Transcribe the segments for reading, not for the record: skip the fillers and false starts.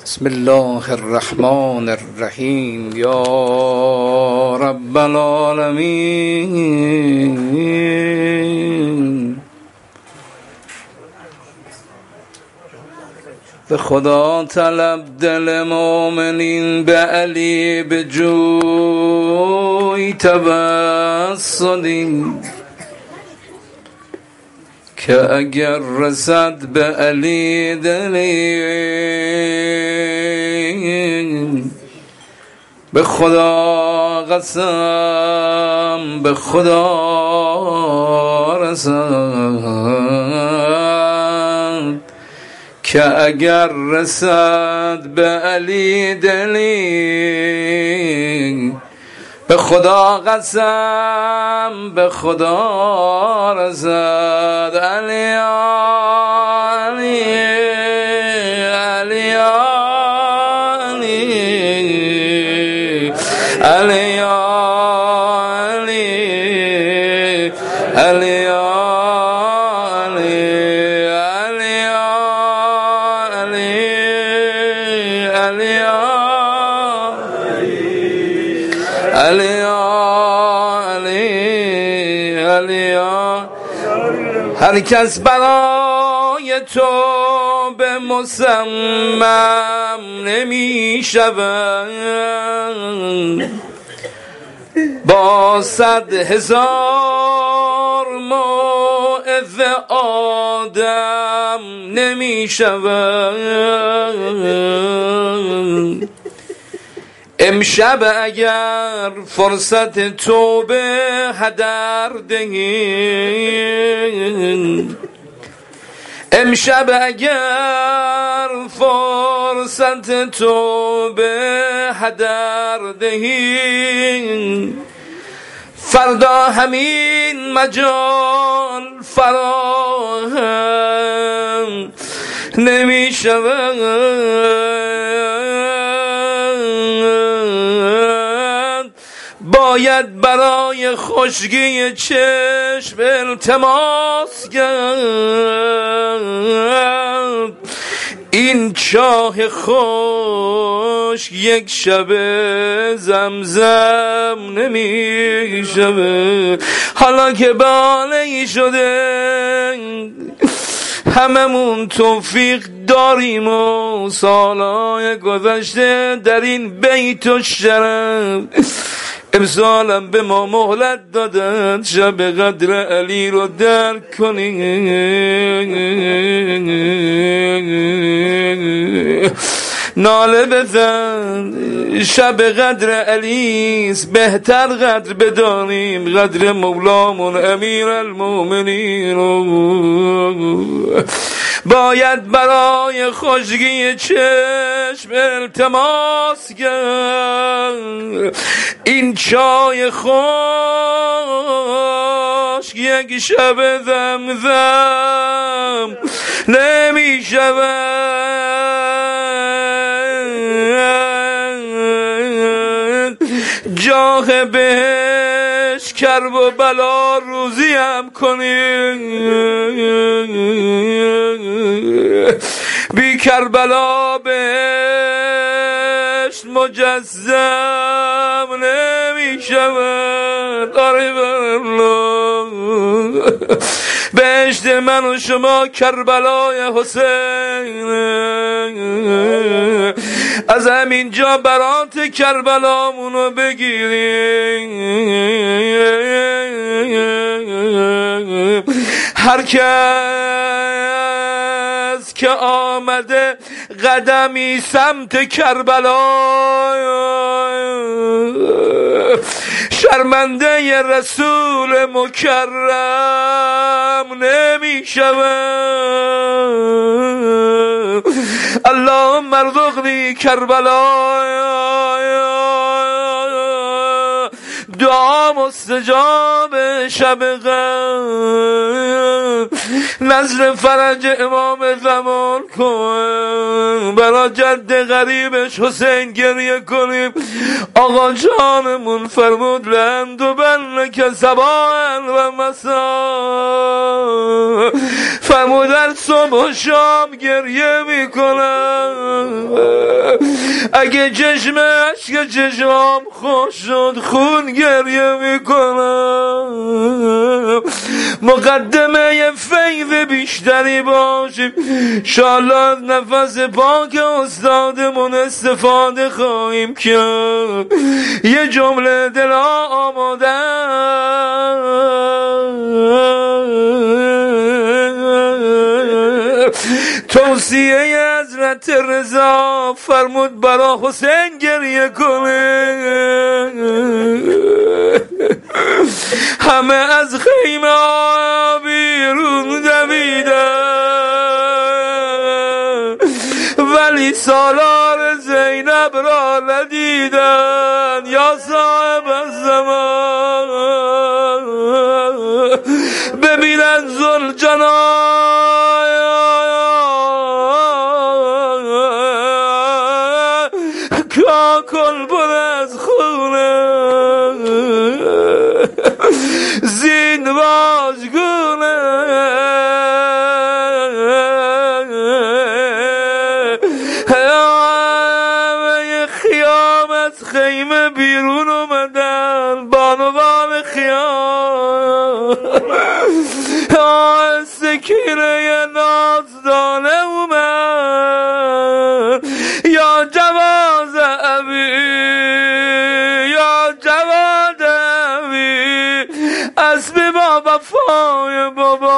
بسم الله الرحمن الرحیم یا رب العالمین. به خدا طلب دل مومنین، به علی به جوی توسلی، که اگر رسد به علی دلی، به خدا قسم به خدا رسد، که اگر رسد به علی دلی، به خدا قسم به خدا رسد. علی علی علی علی علی علی هر کس برای تو به مصمم نمی شود، با 100,000 موعظه آدم نمی شود. امشب اگر فرصت توبه هدر دهی، امشب اگر فرصت توبه هدر دهی، فردا همین مجال فراهم نمی شود. باید برای خشکی چشم التماس کرد، این چاه خشک یک شب زمزم نمی شود. حالا که باله‌ای شده هممون توفیق داریم و سالهای گذشته در این بیت الشرف امسالم به ما مهلت دادن شب قدر علی رو درک کنیم. ناله بزن شب قدر علیست، بهتر قدر بدانیم قدر مولامون امیر المؤمنین. باید برای خشکی چشم التماس کرد، این چای خشک یک شب زمزم نمی شود. جاه بهش کرب و بلا روزی هم کنیم، بی کربلا بهشت مجزم نمی شود. بهشت من و شما کربلای حسین، از همین جا برات کربلامونو بگیریم. هر کس که آمده قدمی سمت کربلا، شرمنده رسول مکرم نمی شود. اللهم ارزقنی کربلا، دعا مستجاب شب غم، نزل فرج امام زمان کن، برا جد غریبش حسین گریه کنیم. آقا جانمون فرمود لند و بلک صباحا و مسا، فرمود هر صبح و شام گریه میکنم. اگه چشم عشق چشمام خوش شد خون گریه میکنم مقدمه فیض بیشتری باشیم شالله نفس پاک استادمون استفاده خواهیم کرد یه جمله دل آماده توصیه حضرت رضا فرمود برا حسین گریه کنه همه از خیمه بیرون دویدن ولی سالار زینب را ندیدن یا صاحب الزمان ببینن ذوالجلال کل پر از خونه زین واژگونه خیام از خیمه بیرون اومدن بانوان خیام سکینه نازدانه اومد یا جواز ابی یا جواد ابی اسبی با وفای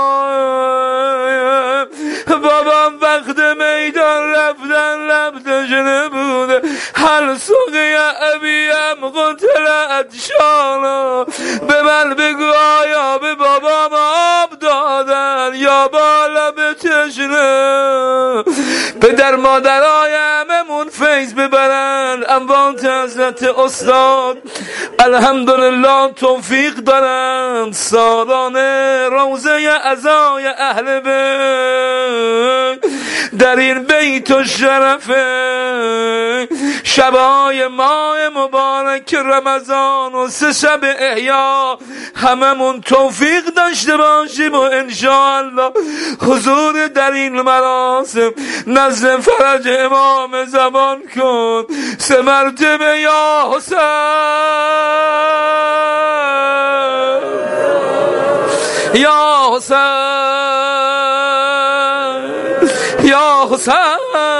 بابام وقت میدان رفتن لبتش نبوده هل سوقی ابیم قتل ادشانا به من بگو آیا به بابام آب دادن یا بالا به تشنه پدر مادرای هممون فیض ببرن اموات حضرت استاد الحمدلله توفیق دارن سالانه روزه عزای اهل بیت در این بیت و شرفه شبای ماه مبارک رمضان و 3 شب احیا هممون توفیق داشته باشیم و انشاءالله حضور در این مراسم نزل فرج امام زمان کن 3 مرتبه یا حسین یا حسین یا حسین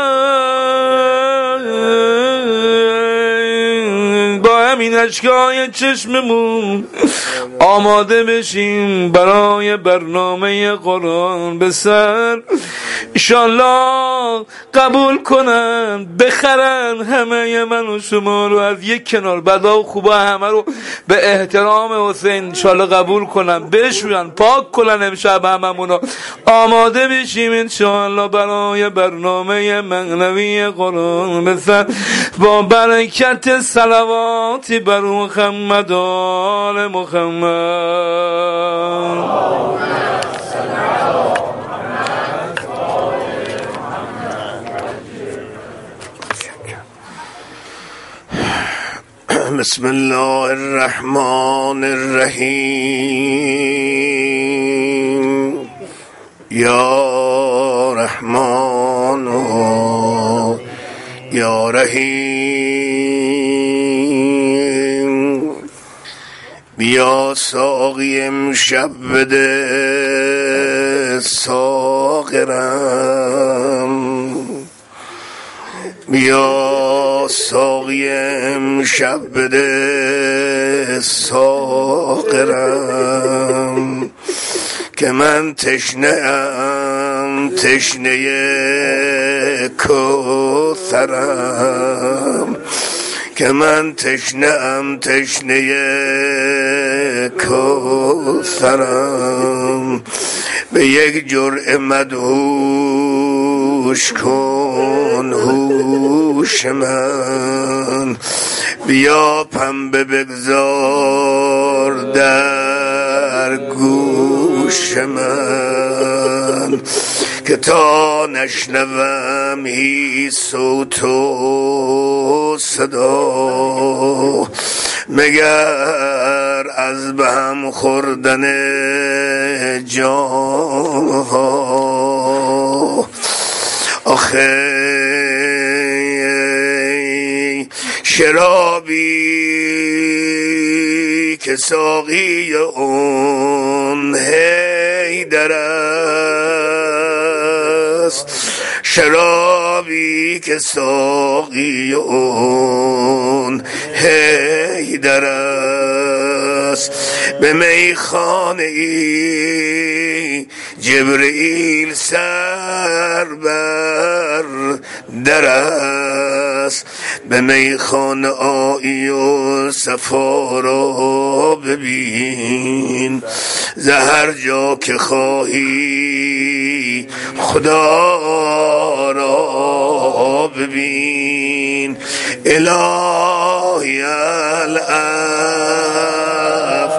با همین اشکای چشممون آماده بشیم برای برنامه قرآن به سر انشالله قبول کنن بخرن همه من و شما رو از یک کنار بدا و خوبا همه رو به احترام حسین انشالله قبول کنن بشوین پاک کنن امشب هممونو آماده بشیم انشالله برای برنامه معنوی قرآن به سر با برکت صلواتی بر محمد آل محمد بسم الله الرحمن الرحیم یا رحمان یا رحیم بیا ساقی امشب بده ساغرم بیا ساقی امشب بده ساغرم که من تشنه‌ام تشنه کوثرم که من تشنه‌ام تشنه کوثرم به یک جرعه مدهوش کن هوش من بیا پنبه بگذار در گوش من که تا نشنوم هیچ صوت و صدا مگر از به هم خوردن جام‌ها آخه شرابی که ساقی اون حیدر است، شرابی که ساقی اون حیدر است. به میخانه ای جبرئیل سر بر در است، به میخانه آیی و صفا را ببین، ز هر جا که خواهی خدا را ببین. الهی العف،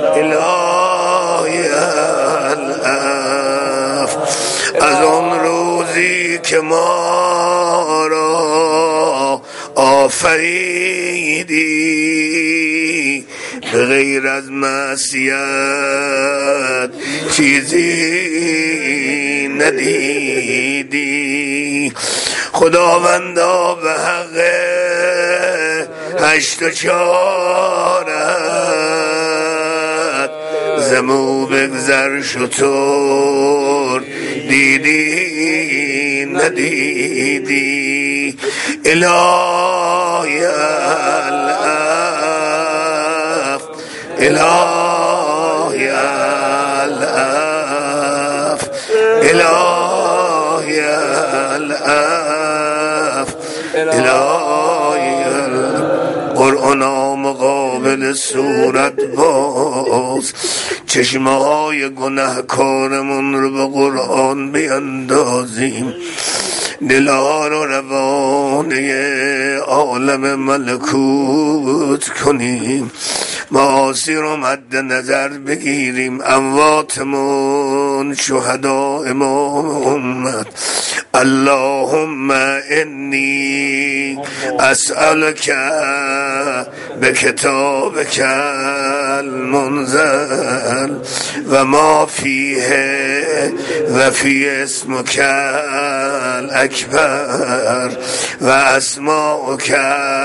الهی العف، از آن روزی که ما را آفریدی به غیر از معصیت چیزی ندیدی. خداوندا به حق 8 و 4 زمو بگذر شطور دیدی ندیدی. الهی العف، الهی العف، الهی العف، الهی العف. قرآن مقابل صورت باز، چشمهای گناهکارمون رو به قرآن بیندازیم، دلها رو روانه عالم ملکوت کنیم، معاصی رو مد نظر بگیریم، امواتمون شهداء محمد. اللهم انی اسألک بکتابک المنزل و ما فیه و فی اسمک الاکبر و اسماؤک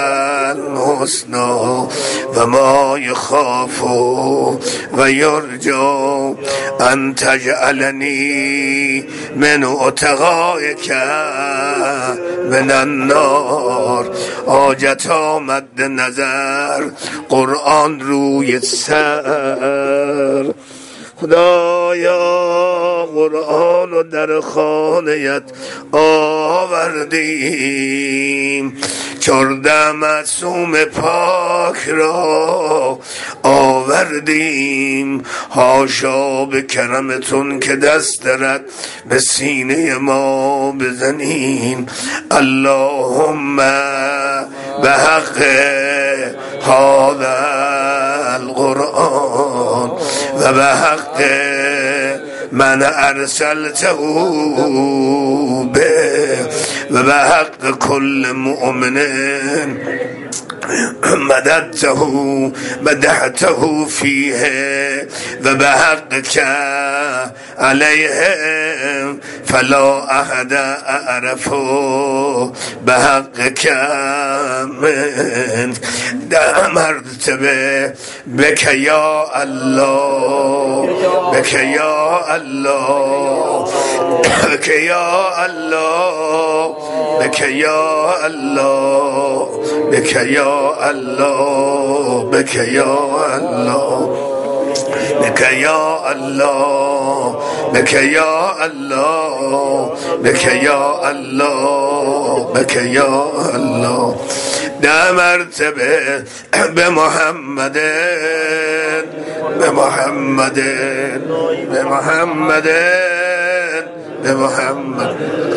الحسنی و ما یخاف و یرجا ان تجعلنی من اتقائک من النار. حاجت آمد نظر قرآن روی سر. خدایا قرآن رو در خانه‌ات آوردیم، 14 معصوم پاک را آوردیم، حاشا به کرمتون که دست درت به سینه ما بزنیم. اللهم به حق هذا القرآن و به حق من ارسلته به و به حق کل مؤمن مدحته فیه و به حق که علیهم فلا احد اعرف به حق که من. 10 مرتبه بک یا الله، بک یا الله، بک یا الله، بک یا الله، بک یا الله، بک یا الله، بک یا الله، بک یا الله، بک یا الله، بک یا الله. 10 مرتبه به محمد، به محمد، به محمد، به محمد،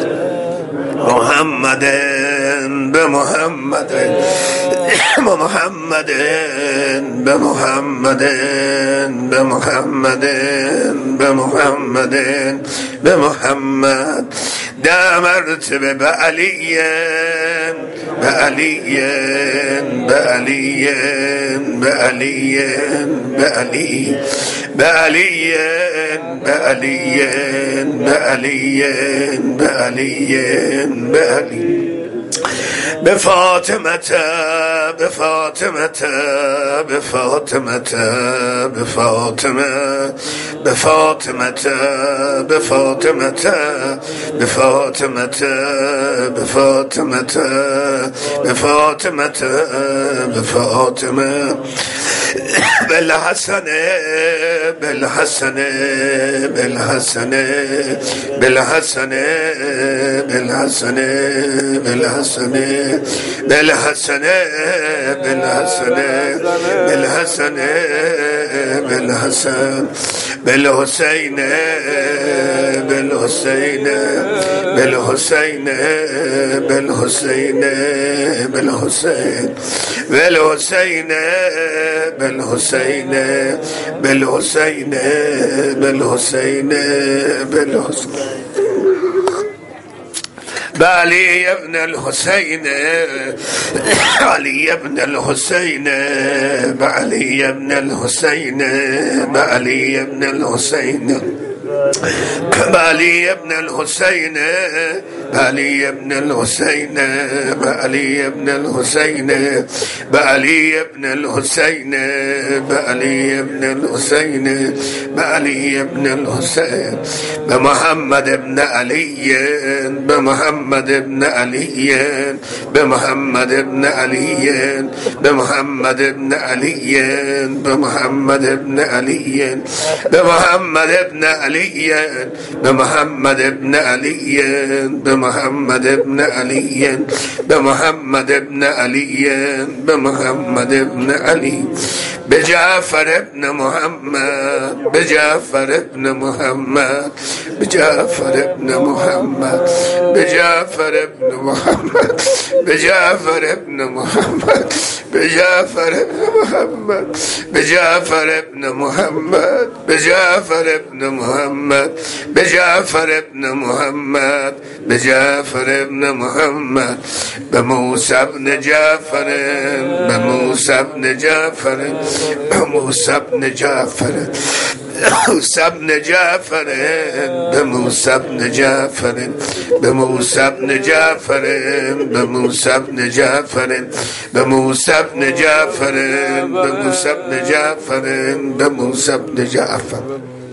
محمد، به محمد، به محمد، به محمد، به محمد، به محمد، به محمد. 10 مرتبه به علی، به علی، به علی، به علی، به علی، به علی، به علی، به علی، به علی، به علی. بفاطمة بفاطمة بفاطمة بفاطمة بفاطمة بفاطمة بفاطمة بفاطمة بفاطمة بفاطمة بالحسن بالحسن بالحسن بالحسن بالحسن بالحسن بالحسن بالحسن بالحسن بالحسن بالحسين بالحسين بالحسين بالحسين بالحسين بالحسين بالحسين بالحسين بالحسين بالحسين بعلي ابن الحسين علي ابن الحسين بعلي ابن الحسين بعلي ابن الحسين بعلي ابن الحسين بعلي ابن الحسين بعلي ابن الحسين بعلي ابن الحسين بعلي ابن الحسين بعلي ابن الحسين بمحمد ابن علي بمحمد ابن علي بمحمد ابن علي بمحمد ابن علي بمحمد ابن علي بمحمد ابن علي بمحمد ابن علي بمحمد ابن علي بمحمد ابن علي بمحمد ابن علي بجعفر ابن محمد بجعفر ابن محمد بجعفر ابن محمد بجعفر ابن محمد بجعفر ابن محمد بجعفر ابن محمد بجعفر ابن محمد بجعفر ابن محمد بجعفر ابن محمد بجعفر ابن محمد بموسى ابن جعفر بموسى ابن جعفر بموسى ابن جعفر بموسى ابن جعفر بموسى ابن جعفر بموسى ابن جعفر بموسى ابن جعفر بموسى ابن جعفر بموسى ابن جعفر بموسى ابن جعفر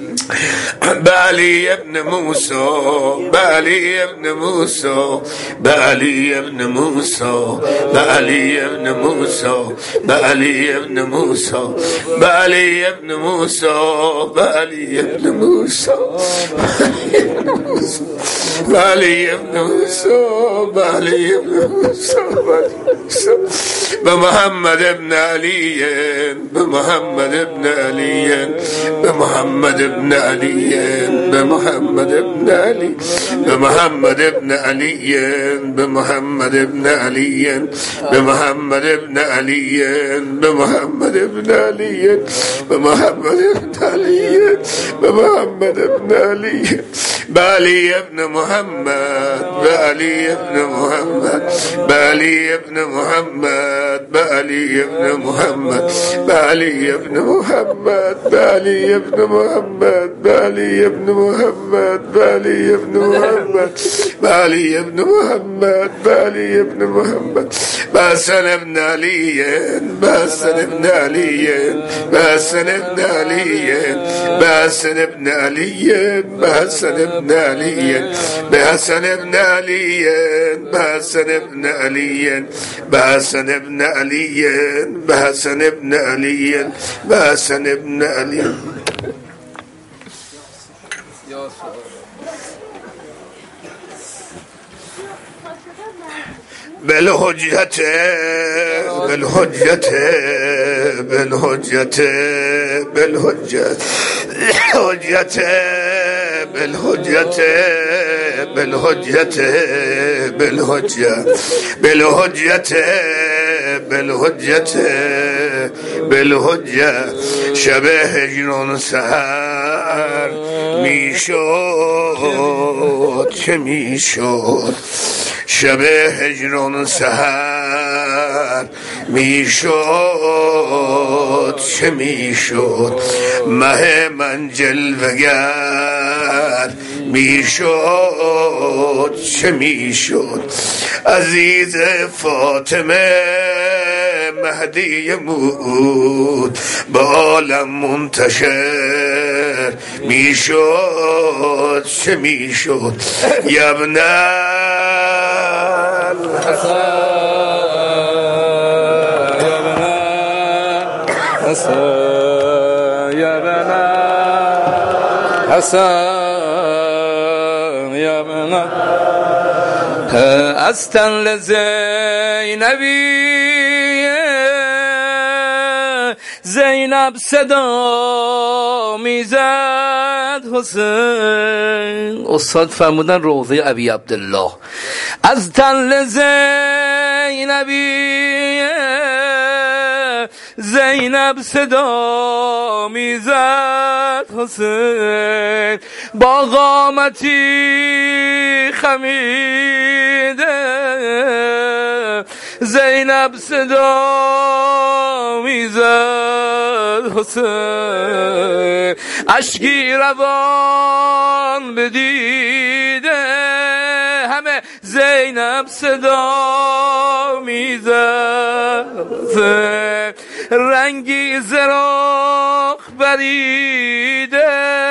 بعلي ابن موسى بعلي ابن موسى بعلي ابن موسى بعلي ابن موسى بعلي ابن موسى بعلي ابن موسى بعلي ابن موسى بعلي ابن موسى بعلي ابن موسى بمحمد ابن علي بمحمد ابن علي بمحمد ابن علي بمحمد ابن علي بمحمد ابن علي بمحمد ابن علي بمحمد ابن علي بمحمد ابن علي بمحمد ابن علي بمحمد ابن علي بعلي ابن محمد بعلي ابن محمد بعلي ابن محمد بعلي ابن محمد بعلي ابن محمد بعلي ابن محمد بعلي ابن محمد بعلي ابن محمد بعلي ابن محمد بعلي ابن محمد بحسن ابن علي بحسن ابن علي بحسن ابن علي بحسن ابن علي بحسن ابن علي بحسن ابن علي بحسن ابن علي بحسن ابن علي بحسن ابن علي بحسن ابن علي بالحجة بالحجة بالحجة بالحجة حجة بالحجة بالحجة بالحجة بالحجة بالحجة بالحجة شبه هجران سهر میشد چه میشد شبه هجران سهر میشد چه میشد مه من جلوگر میشد چه میشد عزیز فاطمه مهدی مود به عالم منتشر میشد چه میشد ابن حسن يا ابن استن زینبی زینب صدا میزد حسین. استاد فرمودن روضه ابی عبدالله از تن زینبی زینب صدا میزد حسین با قامتی خمیده زینب صدا میزد حسین اشکی روان بدیده همه زینب صدا میزد حسین رنگی زراق بریده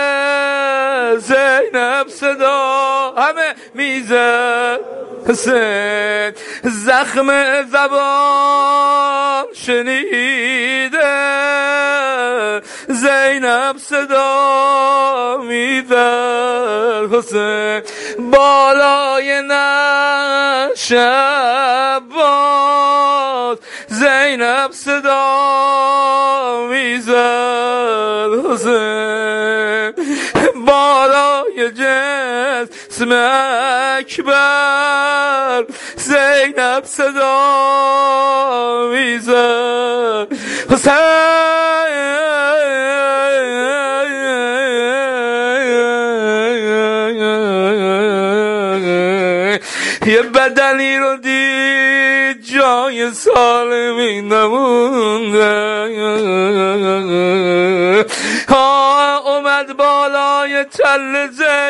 زینب صدا همه میزد حسین زخم زبان شنیده زینب صدا میزد حسین بالای نعش عباس زینب صدا میزد حسین بالای جسم اکبر زینب صدا میزد حسین یه بدنی رو دید جای سالمی نمونده اومد بالای تل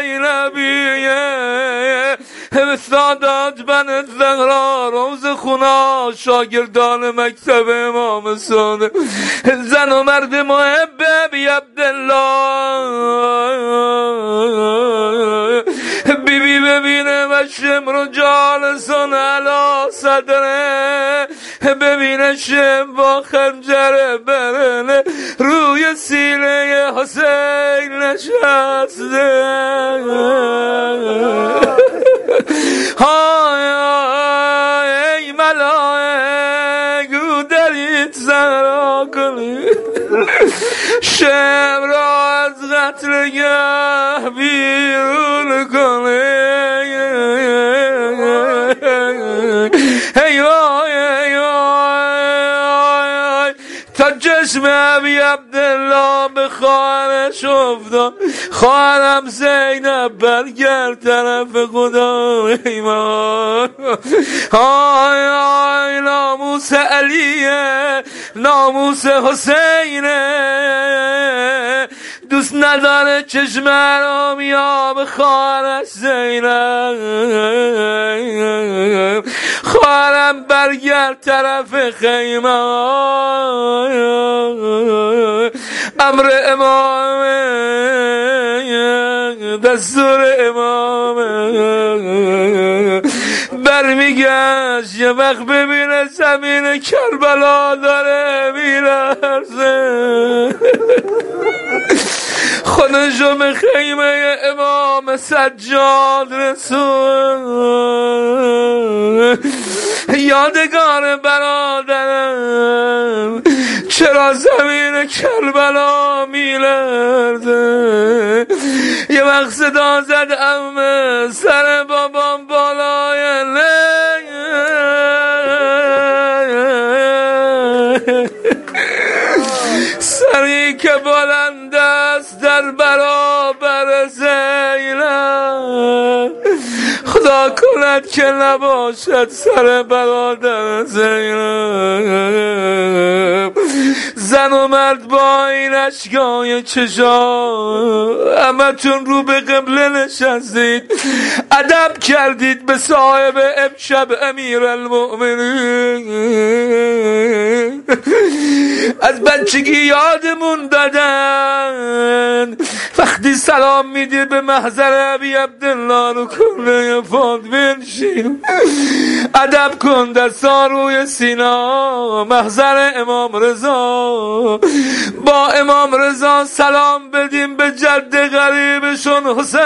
زینبیه سادات بن زهرا روز خونا شاگردان مکتب امام صادق زن و مرد محب بی عبدالله بیبی ببینه و شمر جالسان علا صدره ببینه شم با خنجر برنه روی سینه حسین نشسته های ای ملائک رو درید زهرا کنید شم را از قتلگاه بیرون کنید ای وای ای وای تا چشم ابی عبدالله به خواهرش افتاد خواهرم زینب برگرد طرف خدا ایمان آی آی ناموس علیه ناموس حسینه دوست نداره چشم حرامی ها به خواهرش زینب خواهرم برگرد طرف خیمه امر امامه دستور امامه برمیگشت یه وقت ببینه زمین کربلا داره میلرزه خودشو به خیمه امام سجاد رسون یادگار برادرم چرا زمین کربلا میلرزه یه وقت صدا زد عمه سر بابام بالای سری که بلند است در برابر زینب خدا کنه باشد که نباشد سر برادر زینب. زن و مرد با این اشکای چشا همتون رو به قبله نشستید، ادب کردید به صاحب امشب امیرالمؤمنین. از بچگی یادمون دادن وقتی سلام میدی به محضر ابی عبدالله رو کنه فاطمه بنشین، ادب کن در ساروی سینا محضر امام رضا. با امام رضا سلام بدیم به جد غریبشون حسین.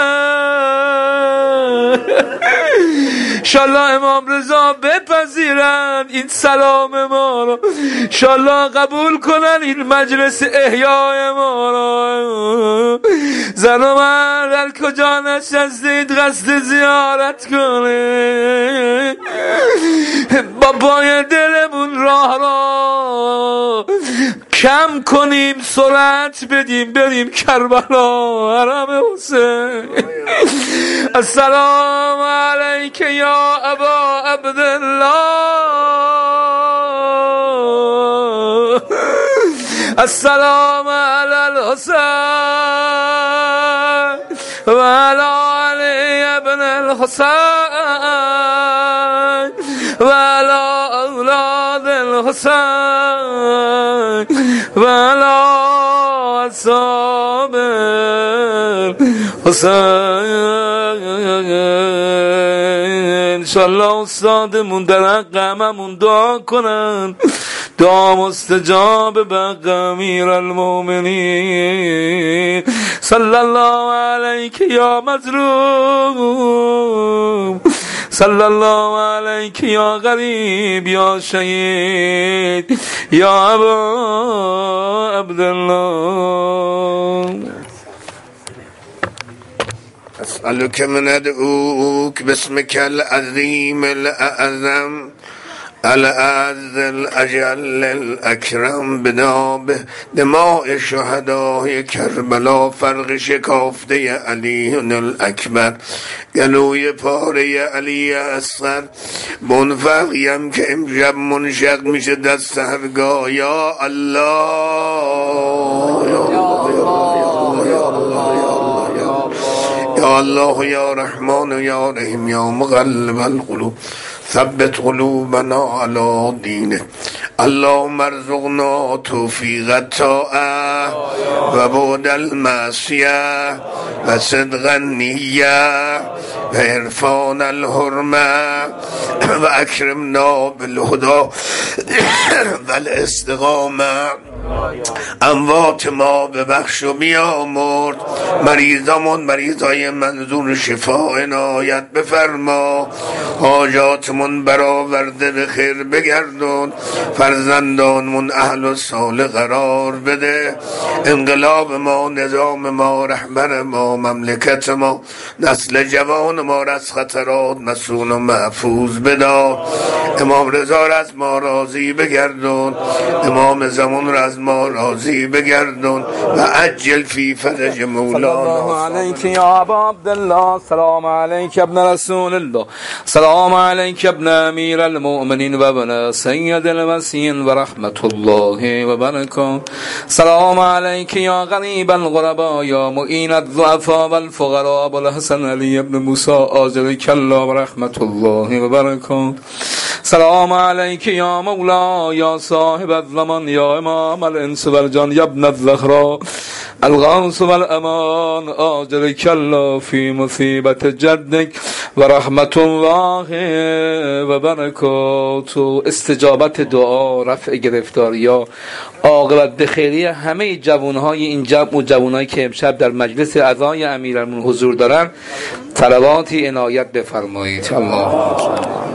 انشالله امام رضا بپذیرن این سلام ما رو، انشالله قبول کنن این مجلس احیای ما رو. زن و مرد هر کجا نشستید قصد زیارت کنه، بابای دلمون راه را کم کنیم، سرعت بدیم بریم کربلا حرم حسین. السلام علیک یا ابا عبدالله، السلام علی الحسین و علی علی ابن الحسین و علی اولاد الحسین و علی اصحاب الحسین. انشالله استادمون در حق هممون دعا کنن، دعا مستجاب به امیر المؤمنین. صلی الله علیک یا مظلوم، صلی الله علیک یا غریب یا شهید یا ابا عبدالله. أسألك من أدعوك باسمك العظيم الأعظم الأعز الأجل الأكرم دماء شهداء کربلا، فرق شکافته علی الاکبر، گلوی پاره علی اصغر، منفقیم که امشب منشق میشه دست هرگاه. یا الله یا الله یا رحمان یا رحیم یا مقلب القلوب ثبت قلوبنا على دینه. اللهم ارزقنا توفیق الطاعه و بعد المعصیه و صدق النیه و عرفان الحرمه و اکرمنا بالهدى و الاستقامه. اموات ما ببخش و بیامرد، مریضامون مریضای منظور شفا عنایت بفرما، حاجاتمون برآورده به خیر بگردون، فرزندانمون اهل و صالح قرار بده، انقلاب ما، نظام ما، رهبر ما، مملکت ما، نسل جوان ما را از خطرات مسون و محفوظ بدار. امام رضا را از ما راضی بگردون، امام زمان را از ما راضی بگردون و عجل فی فرج مولانا. سلام علیک یا ابا عبدالله، سلام علیک ابن رسول الله، سلام علیک ابن امیر المؤمنین و ابن سید المسیحین و رحمت الله و برکاته. سلام علیک یا غریب الغربا یا معین الضعفا و الفقراء ابو الحسن علی ابن موسی آجر کلا و رحمت الله و برکاته. سلام علیک یا مولا یا صاحب الزمان یا امام الانس والجان یا ابن الزهرا الغوث والامان آجر کلا فی مصیبت جدک و رحمت الله و برکاته. استجابت دعا، رفع گرفتاریا، عاقبت خیری همه جوانهای این جمع و جوانهایی که امشب در مجلس عزای امیرالمومنین حضور دارن، طلباتی عنایت بفرمایید. الله